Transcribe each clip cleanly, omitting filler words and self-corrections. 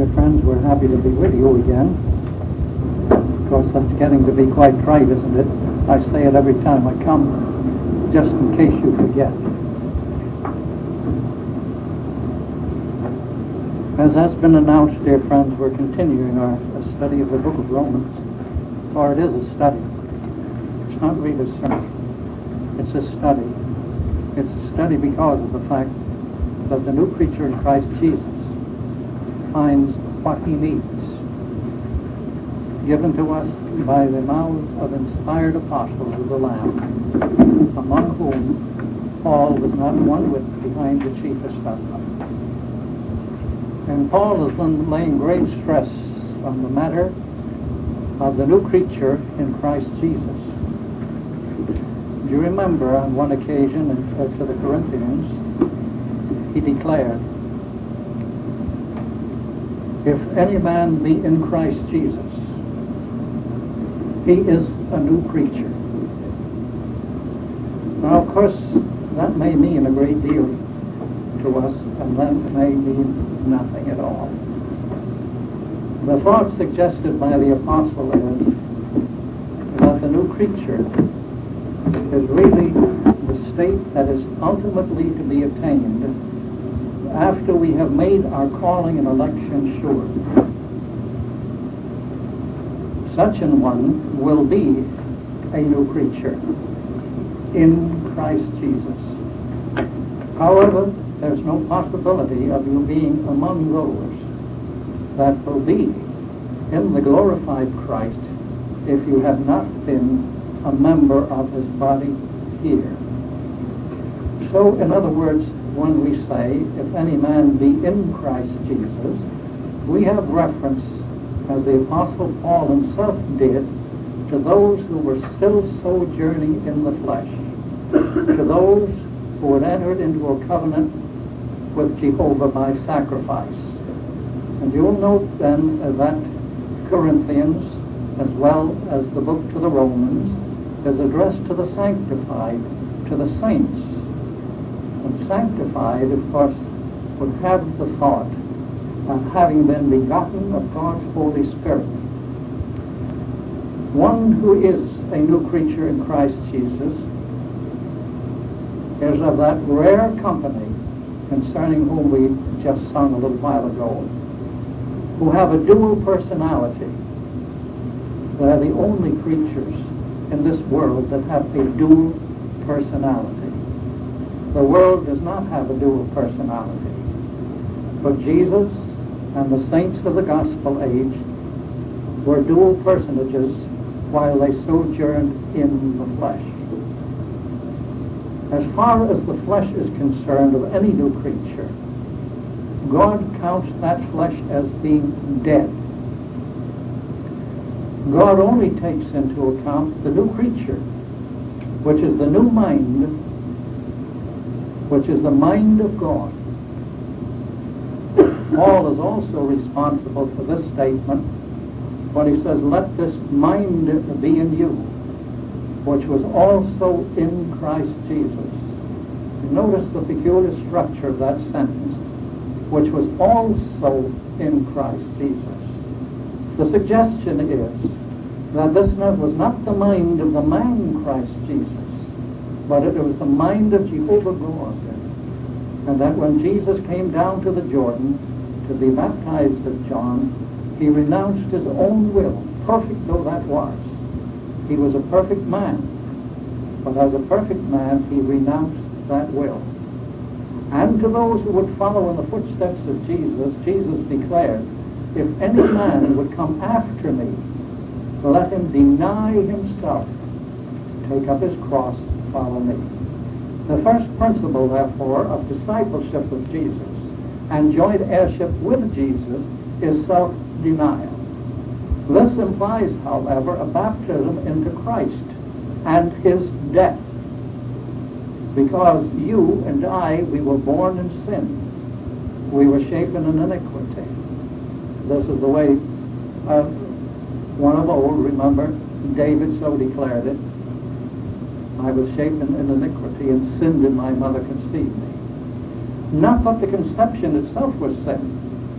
dear friends, we're happy to be with you again. Of course, that's getting to be quite trite, isn't it? I say it every time I come, just in case you forget. As has been announced, dear friends, we're continuing our study of the book of Romans. Or it is a study. It's not really a sermon. It's a study. It's a study because of the fact that the new creature in Christ Jesus finds what he needs, given to us by the mouths of inspired apostles of the Lamb, among whom Paul was not one whit behind the chiefest of them. And Paul has been laying great stress on the matter of the new creature in Christ Jesus. Do you remember on one occasion to the Corinthians, he declared, if any man be in Christ Jesus, he is a new creature. Now, of course, that may mean a great deal to us, and then may mean nothing at all. The thought suggested by the apostle is that the new creature is really the state that is ultimately to be attained after we have made our calling and election sure. Such an one will be a new creature in Christ Jesus. However, there's no possibility of you being among those that will be in the glorified Christ if you have not been a member of his body here. So, in other words, when we say, if any man be in Christ Jesus, we have reference, as the Apostle Paul himself did, to those who were still sojourning in the flesh, to those who had entered into a covenant with Jehovah by sacrifice. And you'll note then that Corinthians, as well as the book to the Romans, is addressed to the sanctified, to the saints. And sanctified, of course, would have the thought of having been begotten of God's Holy Spirit. One who is a new creature in Christ Jesus is of that rare company concerning whom we just sung a little while ago, who have a dual personality. They're the only creatures in this world that have a dual personality. The world does not have a dual personality. But Jesus and the saints of the gospel age were dual personages while they sojourned in the flesh. As far as the flesh is concerned of any new creature, God counts that flesh as being dead. God only takes into account the new creature, which is the new mind, which is the mind of God. Paul is also responsible for this statement when he says, let this mind be in you, which was also in Christ Jesus. Notice the peculiar structure of that sentence, which was also in Christ Jesus. The suggestion is that this was not the mind of the man Christ Jesus, but it was the mind of Jehovah God. And that when Jesus came down to the Jordan to be baptized of John, he renounced his own will, perfect though that was. He was a perfect man, but as a perfect man, he renounced that will. And to those who would follow in the footsteps of Jesus, Jesus declared, if any man would come after me, let him deny himself, take up his cross, follow me. The first principle, therefore, of discipleship of Jesus and joint heirship with Jesus is self-denial. This implies, however, a baptism into Christ and his death. Because you and I, we were born in sin. We were shapen in iniquity. This is the way one of old, remember, David so declared it. I was shapen in iniquity and sinned in my mother conceived me. Not that the conception itself was sin,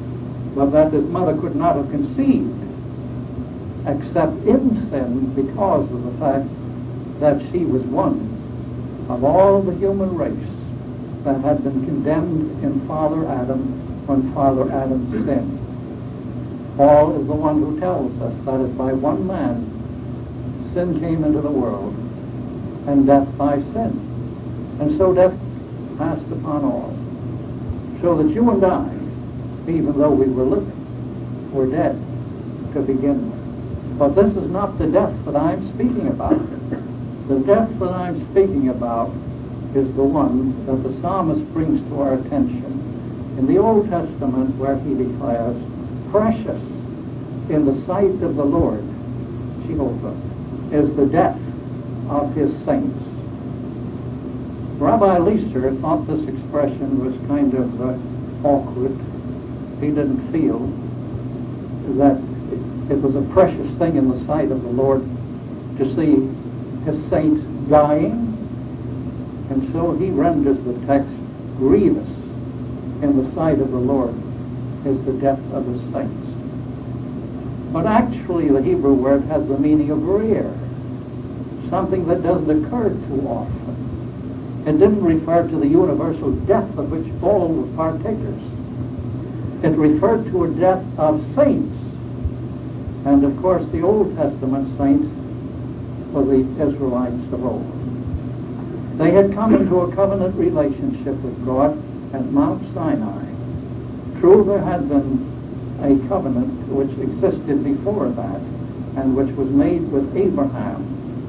but that his mother could not have conceived except in sin because of the fact that she was one of all the human race that had been condemned in Father Adam when Father Adam sinned. Paul is the one who tells us that is by one man sin came into the world, and death by sin. And so death passed upon all. So that you and I, even though we were living, were dead to begin with. But this is not the death that I'm speaking about. The death that I'm speaking about is the one that the psalmist brings to our attention in the Old Testament, where he declares, precious in the sight of the Lord, Jehovah, is the death of his saints. Rabbi Leister thought this expression was kind of awkward. He didn't feel that it was a precious thing in the sight of the Lord to see his saints dying. And so he renders the text, grievous in the sight of the Lord is the death of his saints. But actually the Hebrew word has the meaning of rare, something that doesn't occur too often. It didn't refer to the universal death of which all were partakers. It referred to a death of saints. And of course the Old Testament saints were the Israelites of old. They had come into a covenant relationship with God at Mount Sinai. True, there had been a covenant which existed before that and which was made with Abraham,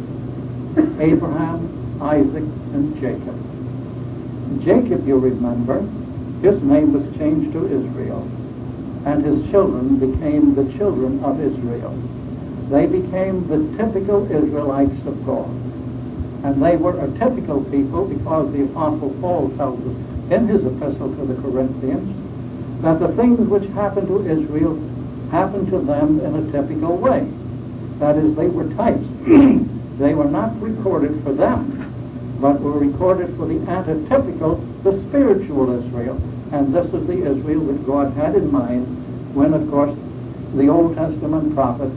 Isaac, and Jacob. Jacob, you remember, his name was changed to Israel, and his children became the children of Israel. They became the typical Israelites of God. And they were a typical people because the Apostle Paul tells us in his epistle to the Corinthians that the things which happened to Israel happened to them in a typical way. That is, they were types. They were not recorded for them, but were recorded for the antitypical, the spiritual Israel. And this is the Israel that God had in mind when, of course, the Old Testament prophet,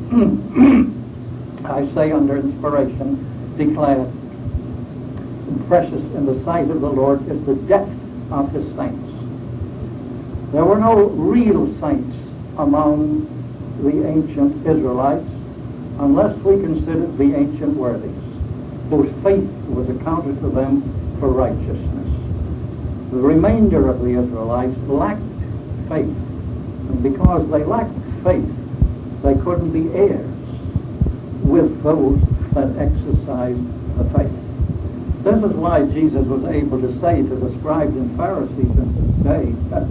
I say under inspiration, declared, precious in the sight of the Lord is the death of his saints. There were no real saints among the ancient Israelites unless we considered the ancient worthies, whose faith was accounted to them for righteousness. The remainder of the Israelites lacked faith, and because they lacked faith, they couldn't be heirs with those that exercised the faith. This is why Jesus was able to say to the scribes and Pharisees in his day,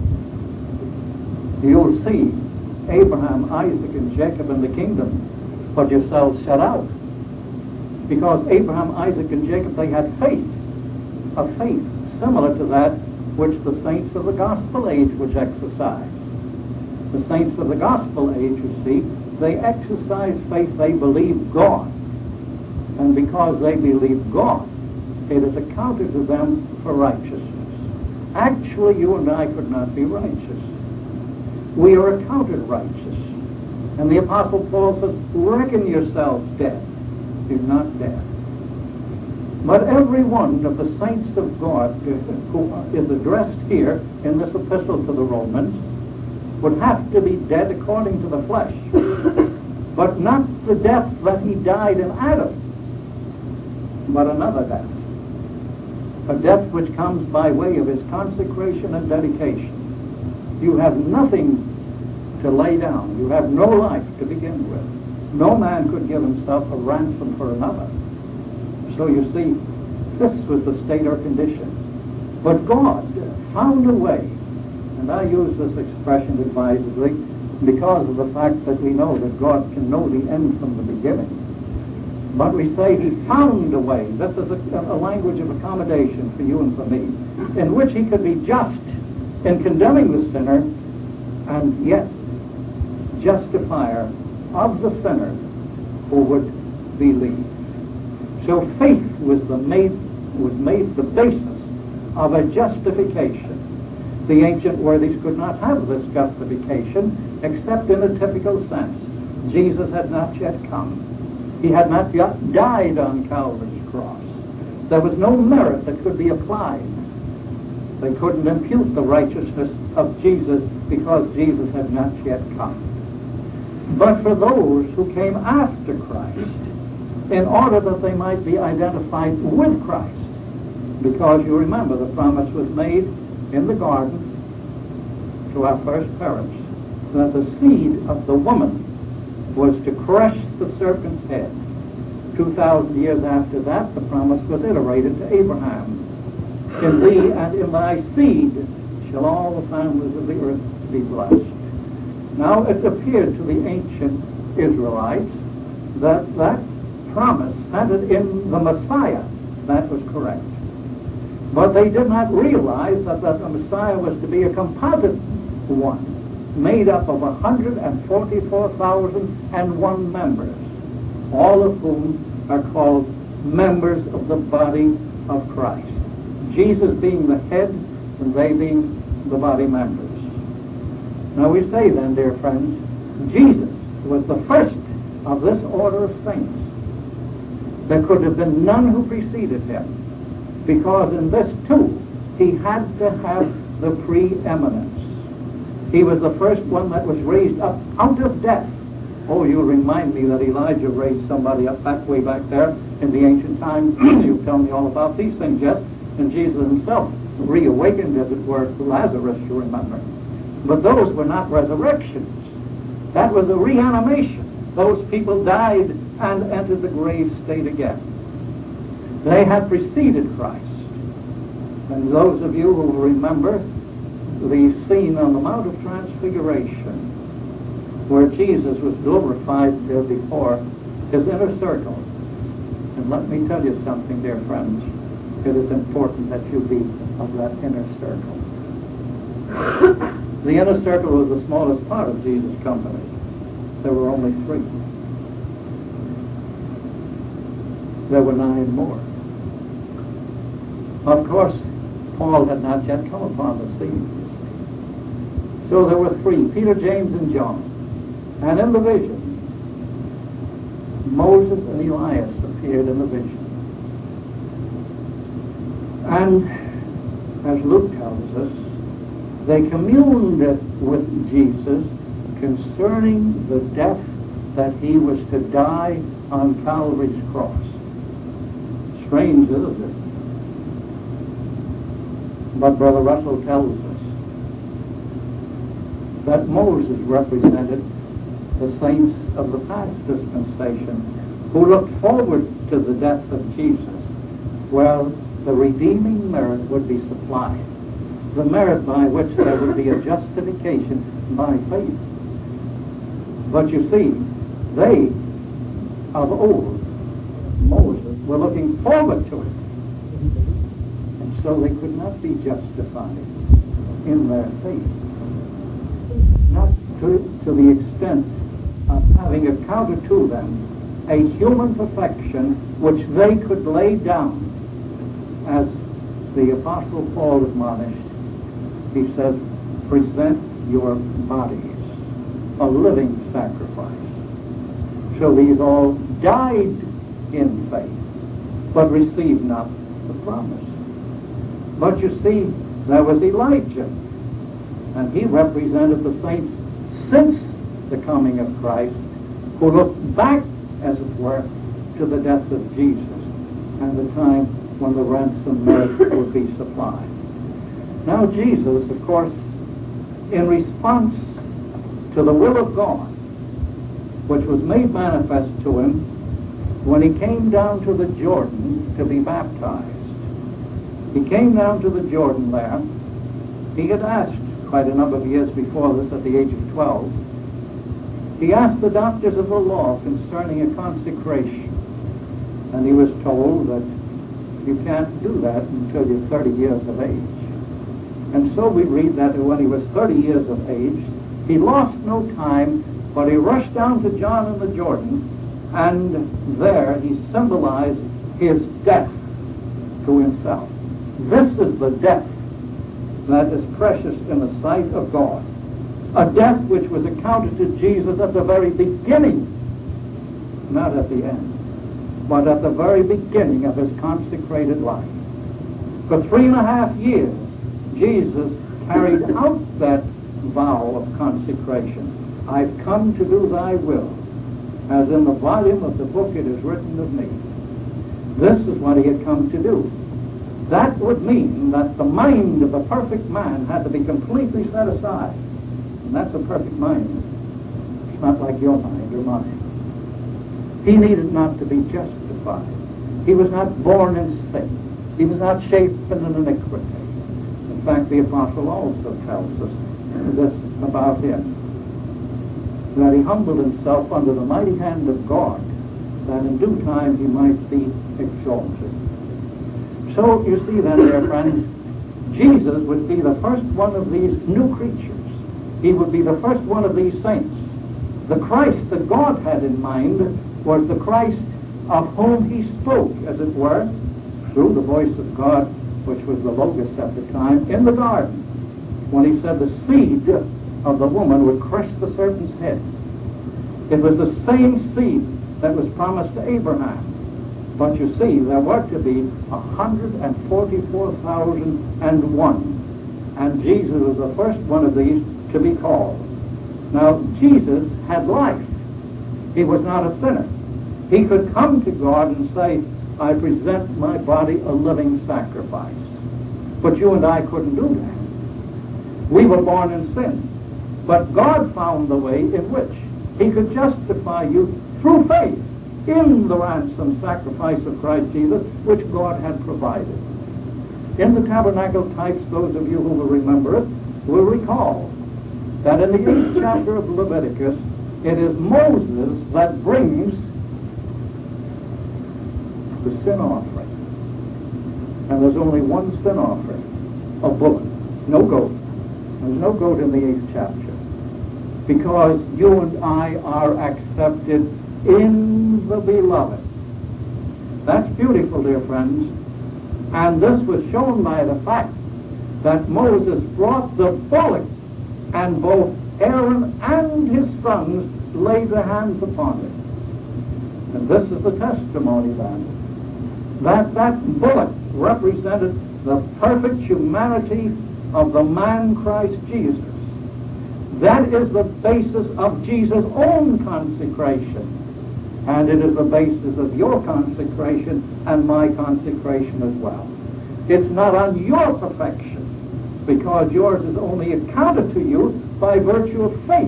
you'll see Abraham, Isaac, and Jacob in the kingdom, but yourselves shut out. Because Abraham, Isaac, and Jacob, they had faith, a faith similar to that which the saints of the gospel age which exercised. The saints of the gospel age, you see, they exercise faith, they believe God. And because they believe God, it is accounted to them for righteousness. Actually, you and I could not be righteous. We are accounted righteous. And the Apostle Paul says, reckon yourselves dead. You're not dead. But every one of the saints of God who is addressed here in this epistle to the Romans would have to be dead according to the flesh. But not the death that he died in Adam, but another death. A death which comes by way of his consecration and dedication. You have nothing to lay down. You have no life to begin with. No man could give himself a ransom for another. So you see, this was the state or condition. But God found a way, and I use this expression advisedly because of the fact that we know that God can know the end from the beginning. But we say he found a way. This is a language of accommodation for you and for me, in which he could be just in condemning the sinner and yet justifier of the sinner who would believe. So faith was made the basis of a justification. The ancient worthies could not have this justification except in a typical sense. Jesus had not yet come. He had not yet died on Calvary's cross. There was no merit that could be applied. They couldn't impute the righteousness of Jesus because Jesus had not yet come. But for those who came after Christ, in order that they might be identified with Christ, because you remember the promise was made in the garden to our first parents that the seed of the woman was to crush the serpent's head. 2,000 years after that, the promise was iterated to Abraham. In thee and in thy seed shall all the families of the earth be blessed. Now it appeared to the ancient Israelites that that promise centered in the Messiah. That was correct. But they did not realize that the Messiah was to be a composite one, made up of 144,001 members, all of whom are called members of the body of Christ. Jesus being the head and they being the body members. Now we say then, dear friends, Jesus was the first of this order of saints. There could have been none who preceded him, because in this too he had to have the preeminence. He was the first one that was raised up out of death. Oh, you remind me that Elijah raised somebody up way back there in the ancient times. You tell me all about these things, yes? And Jesus himself reawakened, as it were, Lazarus, you remember. But those were not resurrections. That was a reanimation. Those people died and entered the grave state again. They had preceded Christ. And those of you who remember the scene on the Mount of Transfiguration, where Jesus was glorified before his inner circle. And let me tell you something, dear friends. It is important that you be of that inner circle. The inner circle was the smallest part of Jesus' company. There were only 3. There were 9 more. Of course, Paul had not yet come upon the scene. So there were 3, Peter, James, and John. And in the vision, Moses and Elias appeared in the vision. And as Luke tells us, they communed with Jesus concerning the death that he was to die on Calvary's cross. Strange, isn't it? But Brother Russell tells us that Moses represented the saints of the past dispensation who looked forward to the death of Jesus, where the redeeming merit would be supplied, the merit by which there would be a justification by faith. But you see, they of old, Moses, were looking forward to it, and so they could not be justified in their faith, not to the extent of having accounted to them a human perfection which they could lay down, as the Apostle Paul admonished. He says, present your bodies a living sacrifice. So these all died in faith, but received not the promise. But you see, there was Elijah, and he represented the saints since the coming of Christ, who looked back, as it were, to the death of Jesus and the time when the ransom merit would be supplied. Now Jesus, of course, in response to the will of God, which was made manifest to him when he came down to the Jordan to be baptized. He came down to the Jordan there. He had asked quite a number of years before this, at the age of 12, he asked the doctors of the law concerning a consecration. And he was told that you can't do that until you're 30 years of age. And so we read that when he was 30 years of age, he lost no time, but he rushed down to John in the Jordan, and there he symbolized his death to himself. This is the death that is precious in the sight of God. A death which was accounted to Jesus at the very beginning, not at the end, but at the very beginning of his consecrated life. For 3.5 years, Jesus carried out that vow of consecration. I've come to do thy will, as in the volume of the book it is written of me. This is what he had come to do. That would mean that the mind of a perfect man had to be completely set aside. And that's a perfect mind. It's not like your mind or mine. He needed not to be justified. He was not born in sin. He was not shapen in iniquity. In fact, the apostle also tells us this about him, that he humbled himself under the mighty hand of God, that in due time he might be exalted. So, you see then, dear friends, Jesus would be the first one of these new creatures. He would be the first one of these saints. The Christ that God had in mind was the Christ of whom he spoke, as it were, through the voice of God, which was the Logos at the time, in the garden, when he said the seed of the woman would crush the serpent's head. It was the same seed that was promised to Abraham. But you see, there were to be 144,001, and Jesus was the first one of these to be called. Now, Jesus had life. He was not a sinner. He could come to God and say, I present my body a living sacrifice. But you and I couldn't do that. We were born in sin. But God found the way in which he could justify you through faith in the ransom sacrifice of Christ Jesus, which God had provided. In the tabernacle types, those of you who will remember it will recall that in the 8th chapter of Leviticus, it is Moses that brings the sin offering. And there's only one sin offering, a bullock, no goat. There's no goat in the 8th chapter, because you and I are accepted in the beloved. That's beautiful, dear friends. And this was shown by the fact that Moses brought the bullock, and both Aaron and his sons laid their hands upon it. And this is the testimony then, that bullock represented the perfect humanity of the man Christ Jesus. That is the basis of Jesus' own consecration. And it is the basis of your consecration and my consecration as well. It's not on your perfection, because yours is only accounted to you by virtue of faith.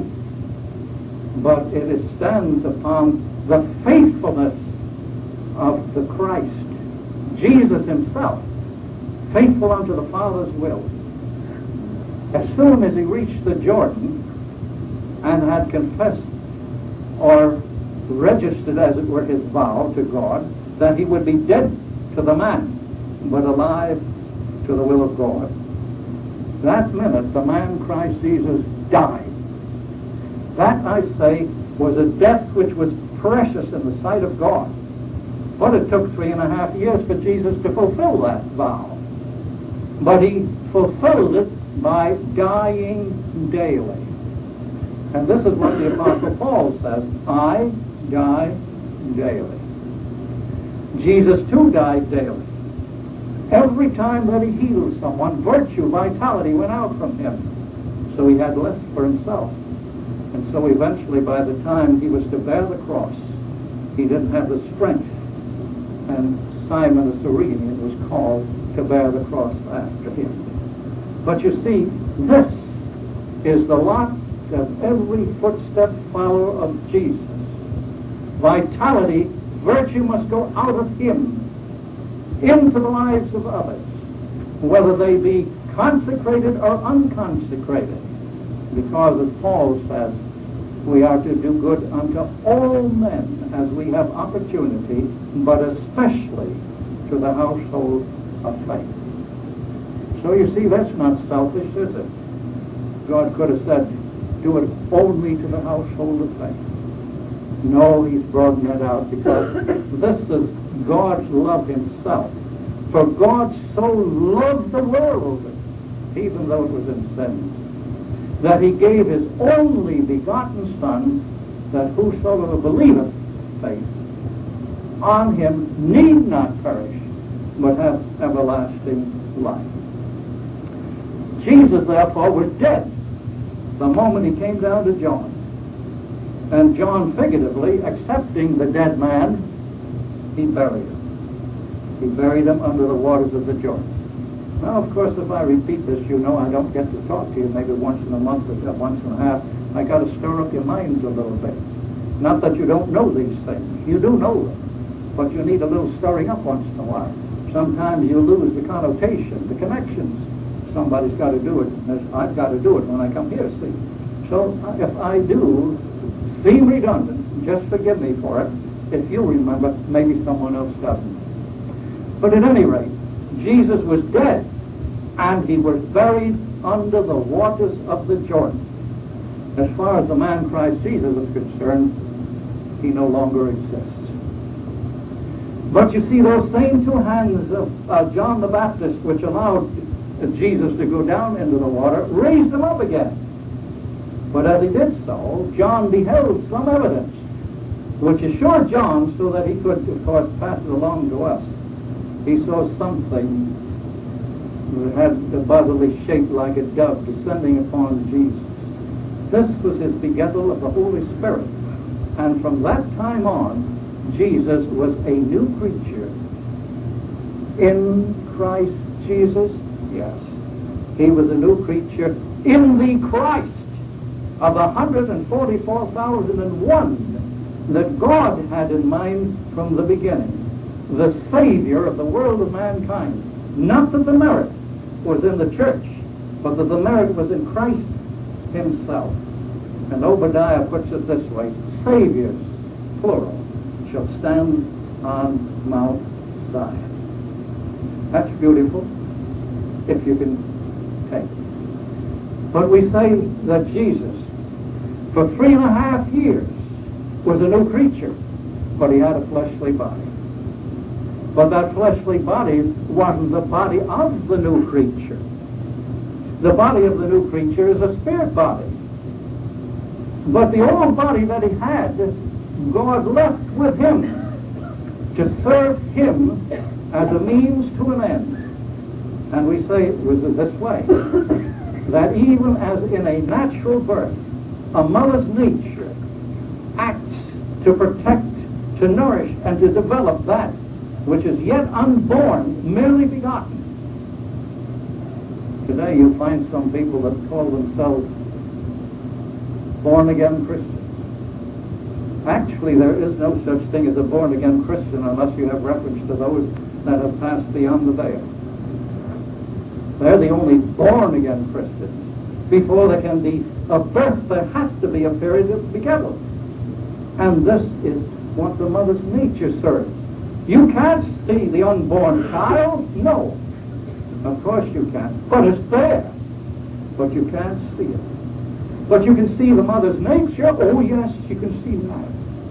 But it stands upon the faithfulness of the Christ, Jesus himself, faithful unto the Father's will. As soon as he reached the Jordan and had confessed or registered, as it were, his vow to God, that he would be dead to the man, but alive to the will of God, that minute the man Christ Jesus died. That, I say, was a death which was precious in the sight of God. But it took 3.5 years for Jesus to fulfill that vow. But he fulfilled it by dying daily. And this is what the Apostle Paul says, I die daily. Jesus too died daily. Every time that he healed someone, virtue, vitality went out from him. So he had less for himself. And so eventually, by the time he was to bear the cross, he didn't have the strength. And Simon the Cyrenian was called to bear the cross after him. But you see, this is the lot of every footstep follower of Jesus. Vitality, virtue must go out of him into the lives of others, whether they be consecrated or unconsecrated. Because, as Paul says, we are to do good unto all men as we have opportunity, but especially to the household of faith. So you see, that's not selfish, is it? God could have said, do it only to the household of faith. No, he's broadened that out, because this is God's love himself. For God so loved the world even though it was in sin, that he gave his only begotten Son, that whosoever believeth, faith, on him need not perish, but have everlasting life. Jesus, therefore, was dead the moment he came down to John. And John, figuratively accepting the dead man, he buried him. He buried him under the waters of the Jordan. Now, of course, if I repeat this, you know I don't get to talk to you maybe once in a month or once and a half. I got to stir up your minds a little bit. Not that you don't know these things. You do know them. But you need a little stirring up once in a while. Sometimes you lose the connotation, the connections. Somebody's got to do it. I've got to do it when I come here, see. So if I do seem redundant, just forgive me for it. If you remember, maybe someone else doesn't. But at any rate, Jesus was dead, and he was buried under the waters of the Jordan. As far as the man Christ Jesus is concerned, he no longer exists. But you see, those same two hands of John the Baptist, which allowed Jesus to go down into the water, raised him up again. But as he did so, John beheld some evidence, which assured John so that he could, of course, pass it along to us. He saw something that had a bodily shape like a dove descending upon Jesus. This was his begettal of the Holy Spirit. And from that time on, Jesus was a new creature. In Christ Jesus, yes. He was a new creature in the Christ of 144,001 that God had in mind from the beginning. The Savior of the world of mankind. Not that the merit was in the church, but that the merit was in Christ himself. And Obadiah puts it this way: Saviors, plural, shall stand on Mount Zion. That's beautiful, if you can take it. But we say that Jesus, for 3.5 years, was a new creature, but he had a fleshly body. But that fleshly body wasn't the body of the new creature. The body of the new creature is a spirit body. But the old body that he had, God left with him to serve him as a means to an end. And we say it was this way, that even as in a natural birth, a mother's nature acts to protect, to nourish, and to develop that which is yet unborn, merely begotten. Today you find some people that call themselves born-again Christians. Actually, there is no such thing as a born-again Christian unless you have reference to those that have passed beyond the veil. They're the only born-again Christians. Before there can be a birth, there has to be a period of begettal. And this is what the mother's nature serves. You can't see the unborn child? No. Of course you can't. But it's there. But you can't see it. But you can see the mother's nature. Oh, yes, you can see that.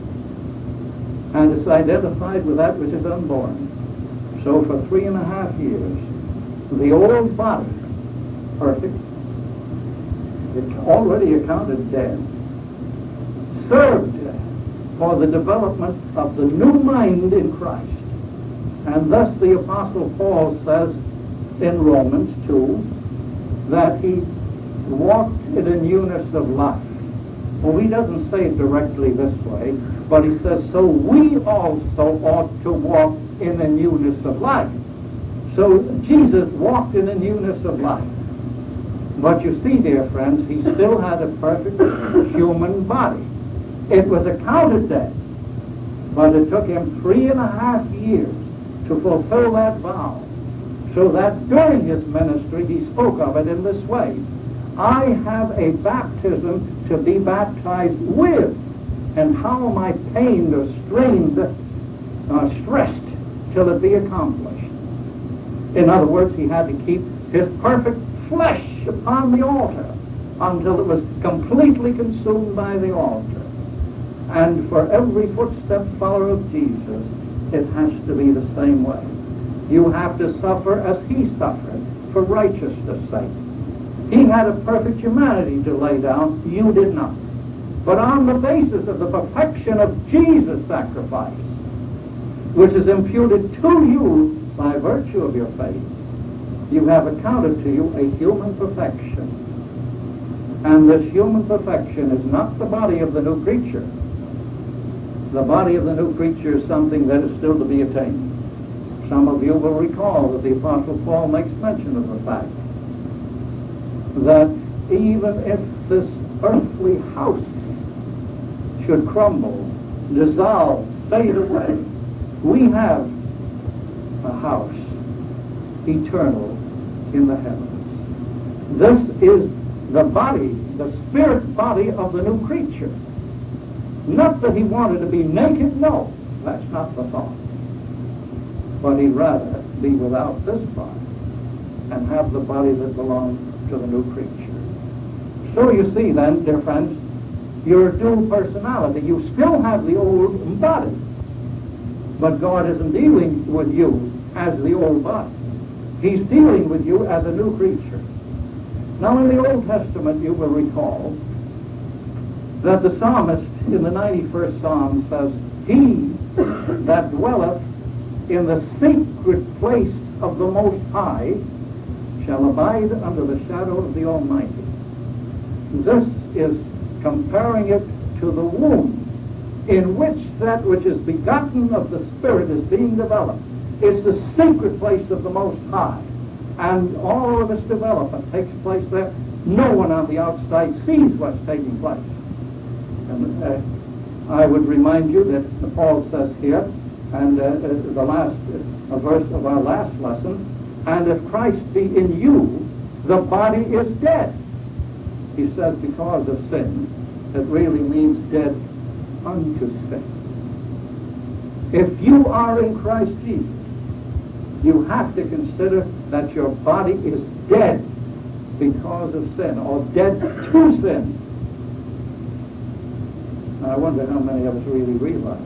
And it's identified with that which is unborn. So for 3.5 years, the old body, perfect, it's already accounted dead, served for the development of the new mind in Christ. And thus the Apostle Paul says in Romans 2 that he walked in a newness of life. Well, he doesn't say it directly this way, but he says, so we also ought to walk in a newness of life. So Jesus walked in a newness of life. But you see, dear friends, he still had a perfect human body. It was accounted dead, but it took him 3.5 years to fulfill that vow, so that during his ministry he spoke of it in this way: I have a baptism to be baptized with, and how am I pained or strained, stressed, till it be accomplished. In other words, he had to keep his perfect flesh upon the altar until it was completely consumed by the altar. And for every footstep follower of Jesus, it has to be the same way. You have to suffer as he suffered for righteousness' sake. He had a perfect humanity to lay down. You did not. But on the basis of the perfection of Jesus' sacrifice, which is imputed to you by virtue of your faith, you have accounted to you a human perfection. And this human perfection is not the body of the new creature. The body of the new creature is something that is still to be attained. Some of you will recall that the Apostle Paul makes mention of the fact that even if this earthly house should crumble, dissolve, fade away, we have a house eternal in the heavens. This is the body, the spirit body of the new creature. Not that he wanted to be naked, no, that's not the thought. But he'd rather be without this body and have the body that belongs to the new creature. So you see then, dear friends, your dual personality. You still have the old body, but God isn't dealing with you as the old body. He's dealing with you as a new creature. Now in the Old Testament you will recall that the psalmist in the 91st Psalm says, "He that dwelleth in the secret place of the Most High shall abide under the shadow of the Almighty." This is comparing it to the womb in which that which is begotten of the Spirit is being developed. It's the secret place of the Most High, and all of its development takes place there. No one on the outside sees what's taking place. And I would remind you that Paul says here, and the last verse of our last lesson, "And if Christ be in you, the body is dead." He says because of sin. It really means dead unto sin. If you are in Christ Jesus, you have to consider that your body is dead because of sin, or dead to sin. I wonder how many of us really realize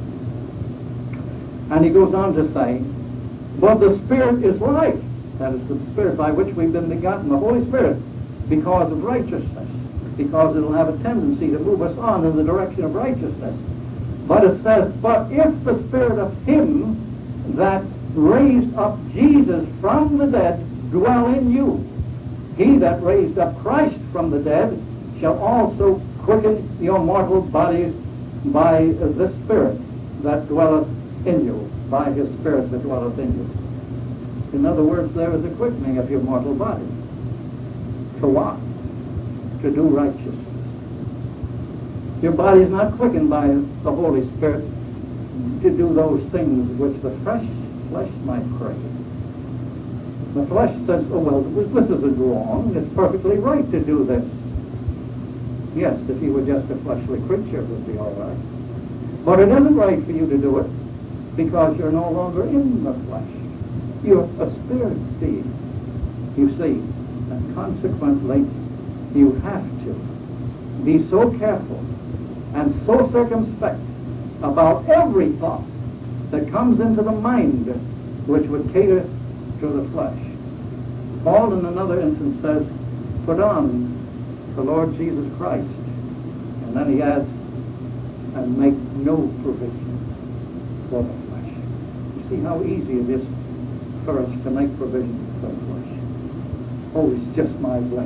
that. And he goes on to say, "But the Spirit is life." That is the Spirit by which we've been begotten, the Holy Spirit, because of righteousness, because it'll have a tendency to move us on in the direction of righteousness. But it says, "But if the Spirit of him that raised up Jesus from the dead dwell in you, he that raised up Christ from the dead shall also quicken your mortal bodies by the Spirit that dwelleth in you," by his Spirit that dwelleth in you. In other words, there is a quickening of your mortal body. For what? To do righteousness. Your body is not quickened by the Holy Spirit to do those things which the flesh might crave. The flesh says, "Oh, well, this isn't wrong. It's perfectly right to do this." Yes, if you were just a fleshly creature, it would be all right. But it isn't right for you to do it because you're no longer in the flesh. You're a spirit being, you see. And consequently, you have to be so careful and so circumspect about every thought that comes into the mind which would cater to the flesh. Paul in another instance says, "Put on the Lord Jesus Christ." And then he adds, "And make no provision for the flesh." You see how easy it is for us to make provision for the flesh. "Oh, it's just my way."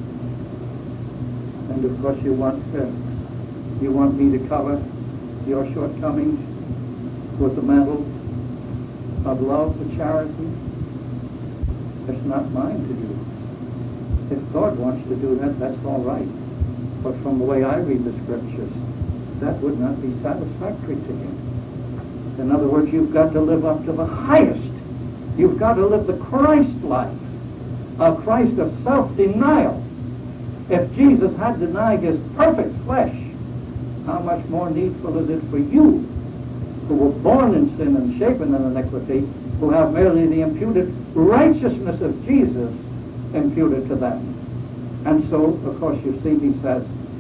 And of course you want me to cover your shortcomings with the mantle of love and charity. It's not mine to do. If God wants to do that, that's all right. But from the way I read the Scriptures, that would not be satisfactory to him. In other words, you've got to live up to the highest. You've got to live the Christ life, a Christ of self-denial. If Jesus had denied his perfect flesh, how much more needful is it for you, who were born in sin and shapen in iniquity, who have merely the imputed righteousness of Jesus imputed to them. And so, of course, you see, he says,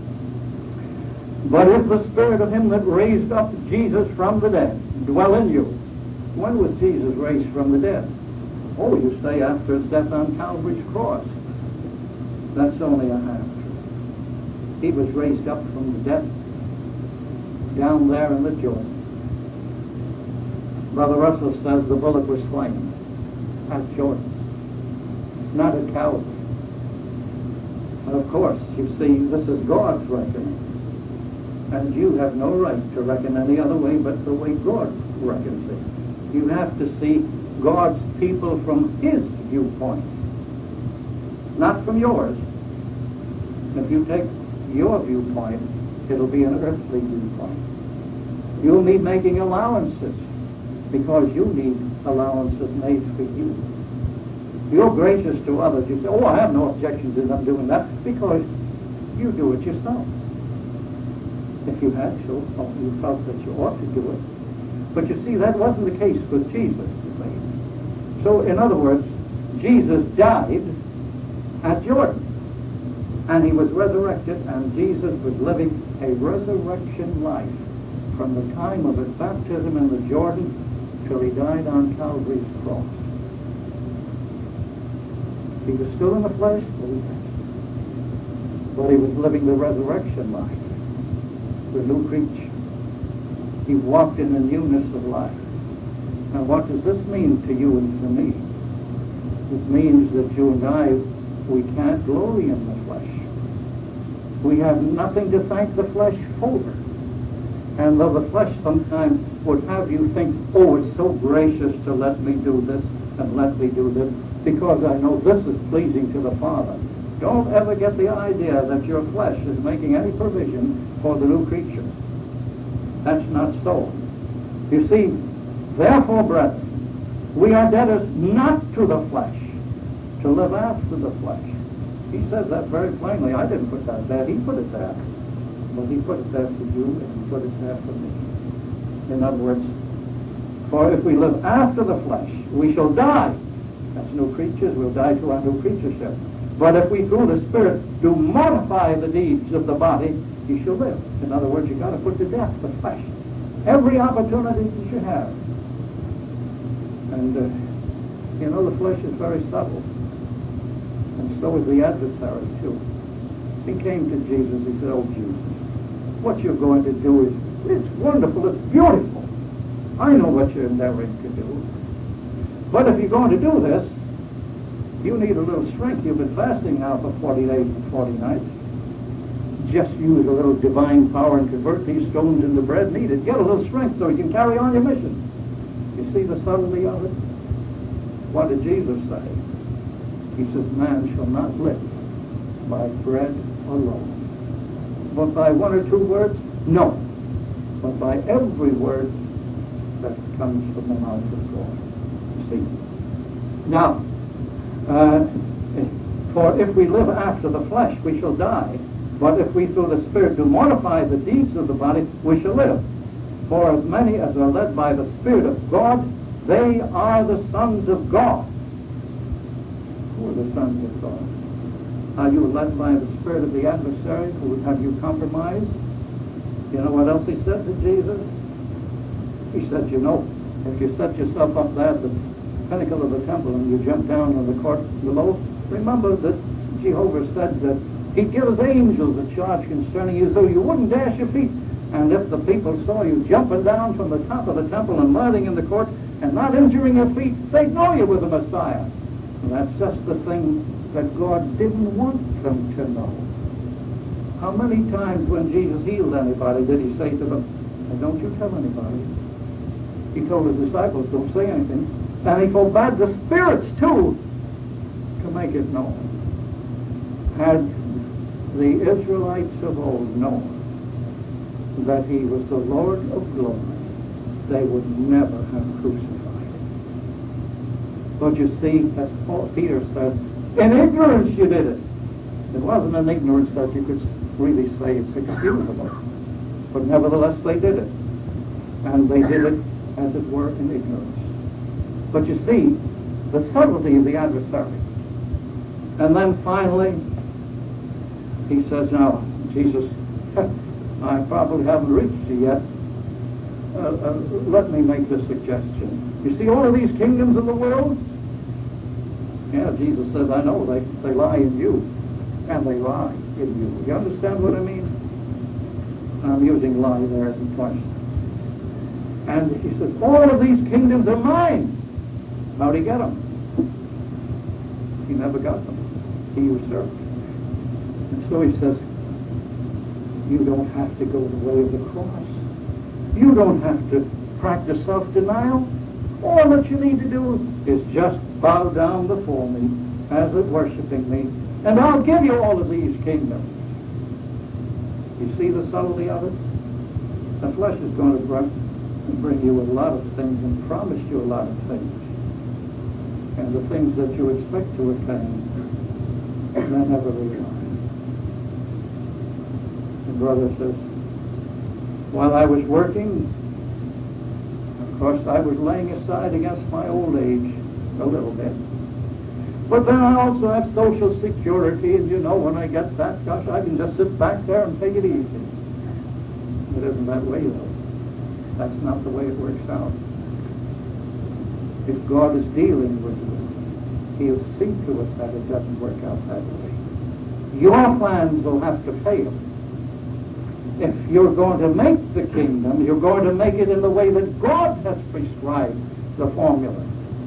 "But if the Spirit of him that raised up Jesus from the dead dwell in you." When was Jesus raised from the dead? Oh, you say after his death on Calvary's cross. That's only a half. He was raised up from the dead down there in the Jordan. Brother Russell says the bullock was slain at Jordan. It's not a Calvary. And of course, you see, this is God's reckoning. And you have no right to reckon any other way but the way God reckons it. You have to see God's people from His viewpoint, not from yours. If you take your viewpoint, it'll be an earthly viewpoint. You'll need making allowances because you need allowances made for you. You're gracious to others. You say, oh, I have no objections to them doing that, because you do it yourself. If you had to, or you felt that you ought to do it. But you see, that wasn't the case with Jesus. So, in other words, Jesus died at Jordan. And He was resurrected, and Jesus was living a resurrection life from the time of His baptism in the Jordan till He died on Calvary's cross. He was still in the flesh, but He was living the resurrection life, the new creature. He walked in the newness of life. Now, what does this mean to you and to me? It means that you and I, we can't glory in the flesh. We have nothing to thank the flesh for. And though the flesh sometimes would have you think, oh, it's so gracious to let me do this and let me do this, because I know this is pleasing to the Father. Don't ever get the idea that your flesh is making any provision for the new creature. That's not so. You see, therefore, brethren, we are debtors not to the flesh, to live after the flesh. He says that very plainly. I didn't put that there. He put it there. But He put it there for you, and He put it there for me. In other words, for if we live after the flesh, we shall die. As new creatures, we'll die to our new creatureship. But if we, through the Spirit, do mortify the deeds of the body, you shall live. In other words, you've got to put to death the flesh. Every opportunity that you have. And, you know, the flesh is very subtle. And so is the adversary, too. He came to Jesus. He said, oh, Jesus, what you're going to do it's wonderful. It's beautiful. I know what you're endeavoring to do. But if you're going to do this, you need a little strength. You've been fasting now for 40 days and 40 nights. Just use a little divine power and convert these stones into bread needed. Get a little strength so you can carry on your mission. You see the subtlety of it? What did Jesus say? He says, man shall not live by bread alone, but by one or two words? No, but by every word that comes from the mouth of God. You see? Now, for if we live after the flesh, we shall die. But if we through the Spirit do mortify the deeds of the body, we shall live. For as many as are led by the Spirit of God, they are the sons of God. Who are the sons of God? Are you led by the spirit of the adversary? Who have you compromised? You know what else He said to Jesus? He said, you know, if you set yourself up there at the pinnacle of the temple and you jump down in the court below, remember that Jehovah said that He'd give His angels a charge concerning you so you wouldn't dash your feet. And if the people saw you jumping down from the top of the temple and landing in the court and not injuring your feet, they'd know you were the Messiah. And that's just the thing that God didn't want them to know. How many times when Jesus healed anybody did He say to them, don't you tell anybody? He told His disciples, don't say anything. And He forbade the spirits too to make it known. Had the Israelites of old known that He was the Lord of glory, they would never have crucified Him. But you see, as Peter said, in ignorance you did it. It wasn't an ignorance that you could really say it's excusable. But nevertheless they did it. And they did it, as it were, in ignorance. But you see, the subtlety of the adversary. And then finally, He says, now, Jesus, I probably haven't reached you yet. Let me make this suggestion. You see all of these kingdoms of the world? Yeah, Jesus says, I know, they lie in you. and they lie in you. You understand what I mean? I'm using lie there as a touch. And he says, all of these kingdoms are mine. How'd he get them? He never got them. He usurped. And so he says, you don't have to go the way of the cross. You don't have to practice self-denial. All that you need to do is just bow down before me as if worshiping me, and I'll give you all of these kingdoms. You see the subtlety of it? The flesh is going to bring you a lot of things and promise you a lot of things. And the things that you expect to attain, they never realize. The brother says, while I was working, of course I was laying aside against my old age a little bit. But then I also have Social Security, and you know, when I get that, gosh, I can just sit back there and take it easy. It isn't that way, though. That's not the way it works out. If God is dealing with you, He'll see to it that it doesn't work out that way. Your plans will have to fail. If you're going to make the kingdom, you're going to make it in the way that God has prescribed the formula.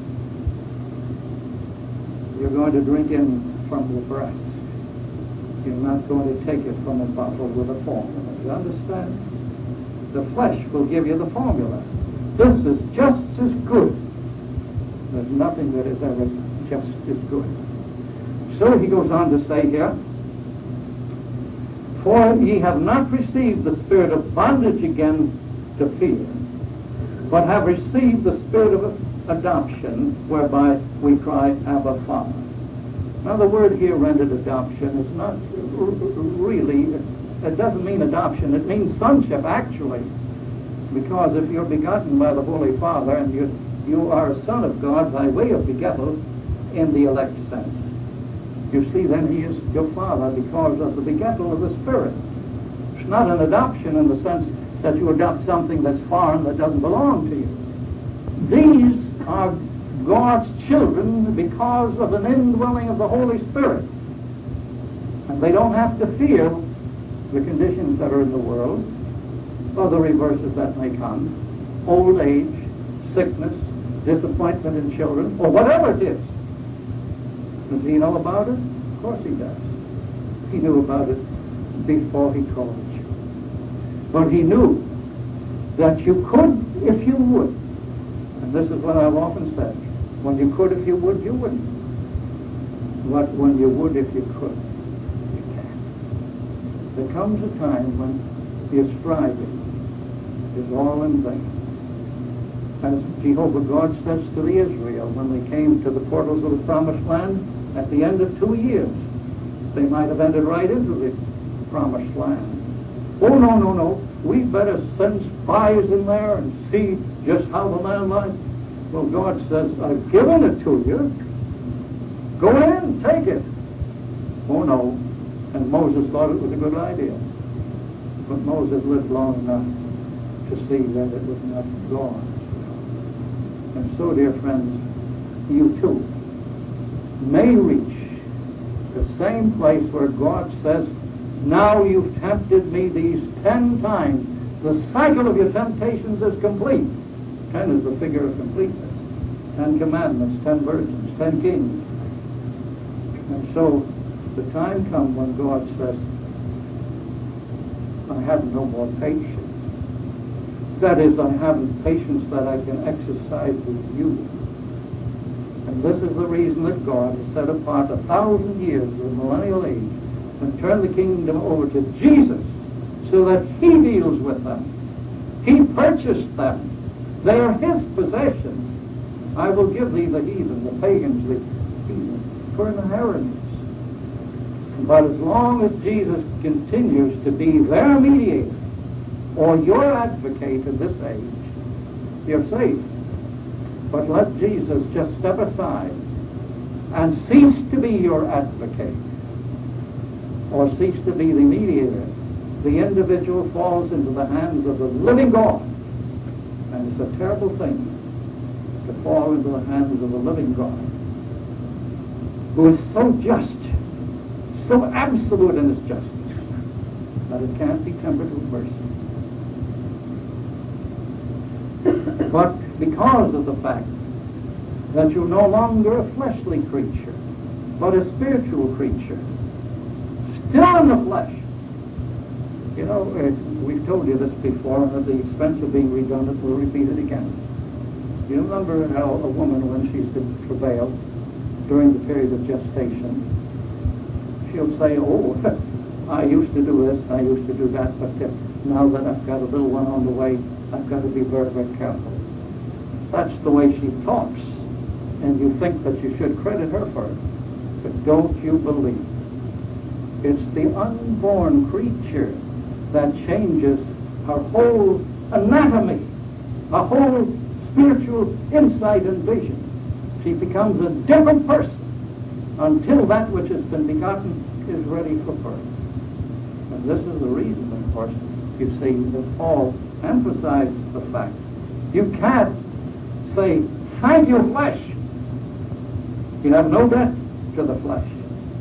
You're going to drink in from the breast. You're not going to take it from a bottle with a formula. You understand? The flesh will give you the formula. This is just as good. There's nothing that is ever just as good. So he goes on to say here, for ye have not received the spirit of bondage again to fear, but have received the spirit of adoption, whereby we cry, Abba, Father. Now the word here rendered adoption is not really, it doesn't mean adoption, it means sonship actually. Because if you're begotten by the Holy Father and you are a son of God by way of begettal in the elect sense, you see, then He is your Father because of the begettal of the Spirit. It's not an adoption in the sense that you adopt something that's foreign that doesn't belong to you. These are God's children because of an indwelling of the Holy Spirit. And they don't have to fear the conditions that are in the world or the reverses that may come, old age, sickness, disappointment in children, or whatever it is. Does he know about it? Of course he does. He knew about it before he called you. But he knew that you could if you would. And this is what I've often said. When you could if you would, you wouldn't. But when you would if you could, you can't. There comes a time when your striving is all in vain. As Jehovah God says to the Israel when they came to the portals of the Promised Land, at the end of 2 years, they might have entered right into the Promised Land. Oh, no, no, no. We better send spies in there and see just how the land lies. Well, God says, I've given it to you. Go in, take it. Oh, no. And Moses thought it was a good idea. But Moses lived long enough to see that it was not God. And so, dear friends, you too may reach the same place where God says, now you've tempted me these 10 times. The cycle of your temptations is complete. 10 is the figure of completeness. 10 commandments, 10 virgins, 10 kings. And so the time comes when God says, I have no more patience. That is, I haven't patience that I can exercise with you. And this is the reason that God has set apart 1,000 years of the millennial age and turned the kingdom over to Jesus so that He deals with them. He purchased them. They are His possessions. I will give thee the heathen, the pagans, the heathen, for an inheritance. But as long as Jesus continues to be their mediator or your advocate in this age, you're safe. But let Jesus just step aside and cease to be your advocate or cease to be the mediator. The individual falls into the hands of the living God. And it's a terrible thing to fall into the hands of the living God, who is so just, so absolute in its justice that it can't be tempered with mercy. But because of the fact that you're no longer a fleshly creature, but a spiritual creature, still in the flesh. You know, we've told you this before, and at the expense of being redundant, we'll repeat it again. You remember how a woman, when she's to travail during the period of gestation, she'll say, oh, I used to do this, I used to do that, but now that I've got a little one on the way, I've got to be very, very careful. That's the way she talks, and you think that you should credit her for it. But don't you believe? It's the unborn creature that changes her whole anatomy, her whole spiritual insight and vision. She becomes a different person until that which has been begotten is ready for birth. And this is the reason, of course, you see, that Paul emphasized the fact you can't say, thank you, flesh. You have no debt to the flesh.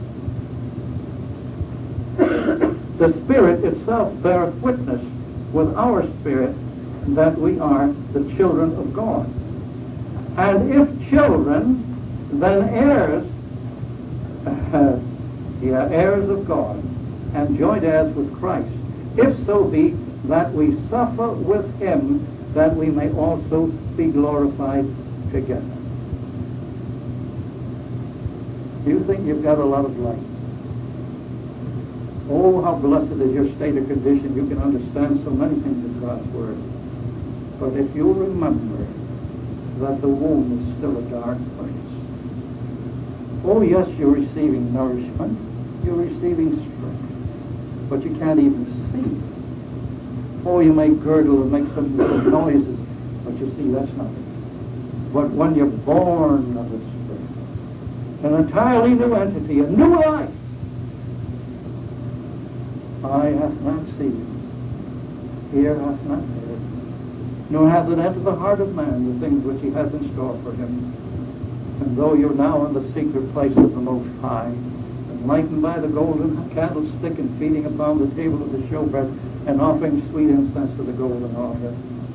The Spirit itself beareth witness with our spirit that we are the children of God. And if children, then heirs, heirs of God, and joint heirs with Christ, if so be that we suffer with him, that we may also be glorified together. Do you think you've got a lot of light? Oh, how blessed is your state of condition. You can understand so many things in God's Word. But if you remember that the womb is still a dark place. Oh, yes, you're receiving nourishment. You're receiving strength. But you can't even see. Oh, you may gurgle and make some little noises. But you see, that's nothing. But when you're born of the Spirit, an entirely new entity, a new life, eye hath not seen, ear hath not heard, nor hath it entered the heart of man the things which he has in store for him. And though you're now in the secret place of the Most High, enlightened by the golden candlestick and feeding upon the table of the showbread and offering sweet incense to the golden altar,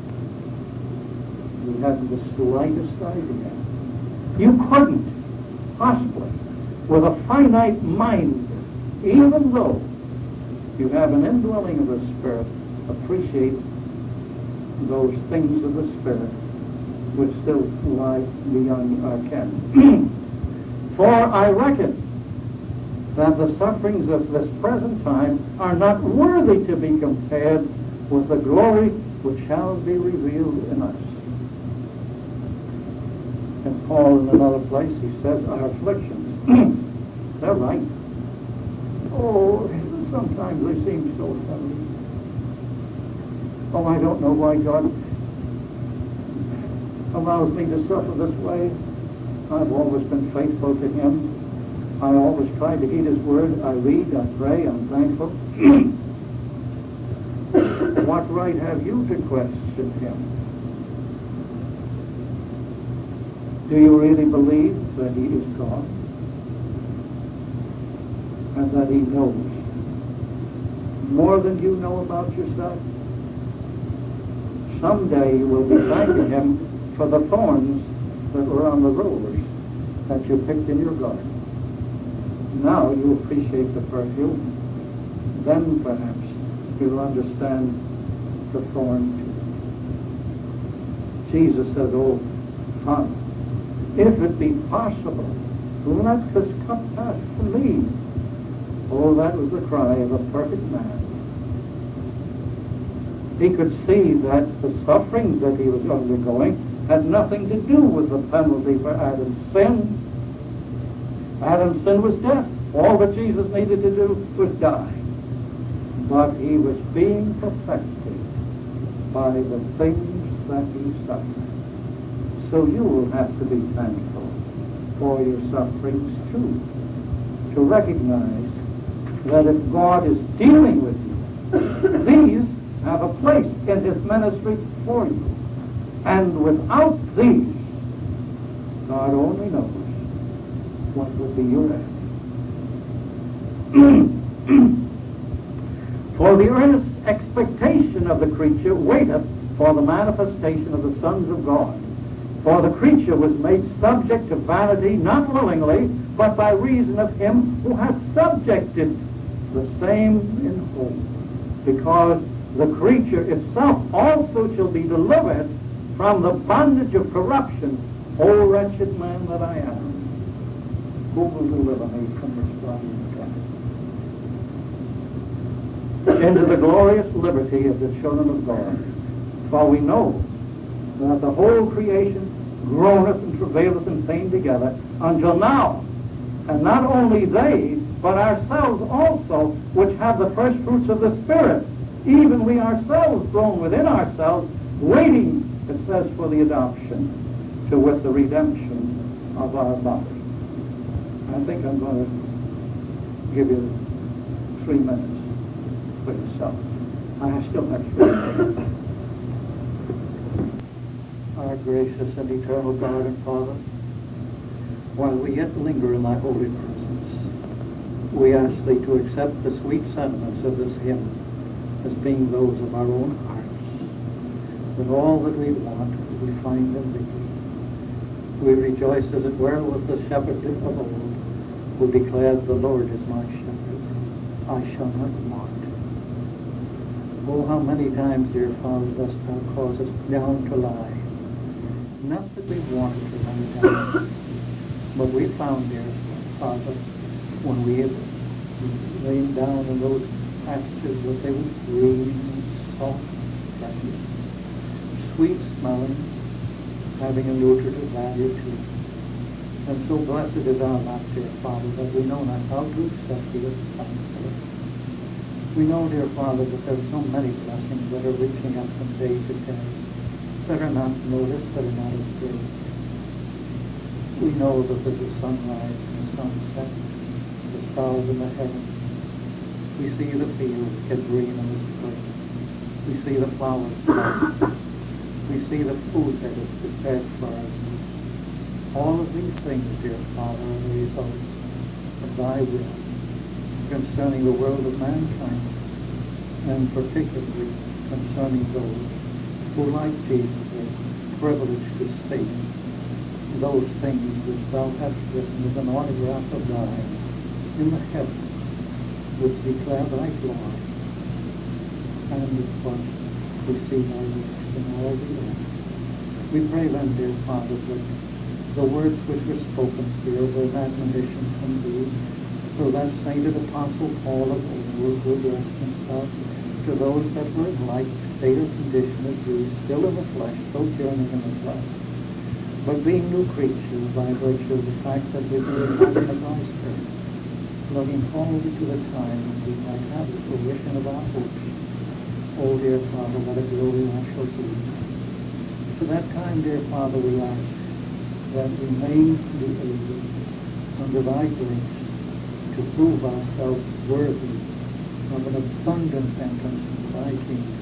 you haven't the slightest idea. You couldn't possibly, with a finite mind, even though you have an indwelling of the Spirit, appreciate those things of the Spirit which still lie beyond our ken. For I reckon that the sufferings of this present time are not worthy to be compared with the glory which shall be revealed in us. And Paul, in another place, he says, our afflictions, they're right. Oh, sometimes they seem so heavy. Oh, I don't know why God allows me to suffer this way. I've always been faithful to Him. I always try to heed His word. I read, I pray, I'm thankful. What right have you to question Him? Do you really believe that He is God? And that He knows more than you know about yourself? Someday you will be thanking Him for the thorns that were on the rose that you picked in your garden. Now you appreciate the perfume. Then perhaps you'll understand the thorn too. Jesus says, oh, Father, if it be possible, let this cup pass from me. Oh, that was the cry of a perfect man. He could see that the sufferings that he was undergoing had nothing to do with the penalty for Adam's sin. Adam's sin was death. All that Jesus needed to do was die. But he was being perfected by the things that he suffered. So you will have to be thankful for your sufferings too, to recognize that if God is dealing with you, these have a place in His ministry for you. And without these, God only knows what will be your end. For the earnest expectation of the creature waiteth for the manifestation of the sons of God. For the creature was made subject to vanity, not willingly, but by reason of him who hath subjected the same in hope. Because the creature itself also shall be delivered from the bondage of corruption. O wretched man that I am, who will deliver me from this body of death? Into the glorious liberty of the children of God. For we know that the whole creation groaneth and travaileth in pain together until now. And not only they, but ourselves also, which have the first fruits of the Spirit, even we ourselves groan within ourselves, waiting, it says, for the adoption, to wit the redemption of our body. I think I'm going to give you 3 minutes for yourself. I still have 3 minutes. Our gracious and eternal God and Father, while we yet linger in thy holy presence, we ask thee to accept the sweet sentiments of this hymn as being those of our own hearts, that all that we want we find in thee. We rejoice, as it were, with the shepherd of old, who declared, the Lord is my shepherd, I shall not want. Oh, how many times, dear Father, dost thou cause us down to lie. Not that we wanted to lie down, but we found, dear Father, when we have lain down in those pastures, that they were green and soft, fresh, sweet smelling, having a nutritive value too. And so blessed is our lot, dear Father, that we know not how to accept thee as thankfully. We know, dear Father, that there are so many blessings that are reaching up from day to day, that are not noticed, that are not observed. We know that there's a sunrise and a sunset, the stars in the heavens. We see the fields get green in the spring. We see the flowers bloom. We see the food that is prepared for us. All of these things, dear Father, are the results of thy will concerning the world of mankind, and particularly concerning those who, like Jesus, are privileged to see those things which thou hast written as an autograph of thine in the heavens, which declare thy glory. And of course, we see thy works in all the earth. We pray then, dear Father, that the words which were spoken here were an admonition from thee, so that sainted Apostle Paul of old who addressed himself to those that were in like state or condition as these, still in the flesh, sojourning in the flesh, but being new creatures by virtue of the fact that we be the passion of thy Spirit, looking forward to the time when we might have the fruition of our hopes. Oh, dear Father, what a glory I shall see. To that time, dear Father, we ask that we may be able, under thy grace, to prove ourselves worthy of an abundant entrance into thy kingdom.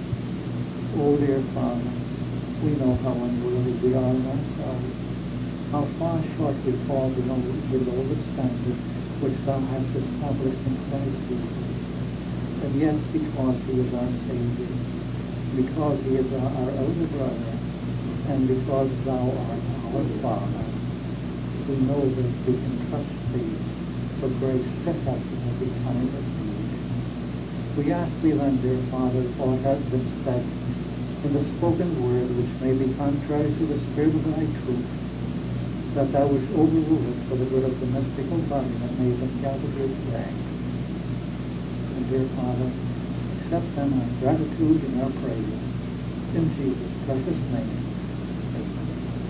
Oh, dear Father, we know how unworthy we are in ourselves, how far short we fall below the standard which thou hast established in Christ Jesus. And yet, because he is our Savior, because he is our elder brother, and because thou art our Father, we know that we can trust thee for grace to help in every time of need. We ask thee then, dear Father, for what has been said in the spoken word, which may be contrary to the spirit of thy truth, that thou wouldst overrule it for the good of the mystical body that may have been gathered here today. And dear Father, accept then our gratitude and our praise in Jesus' precious name.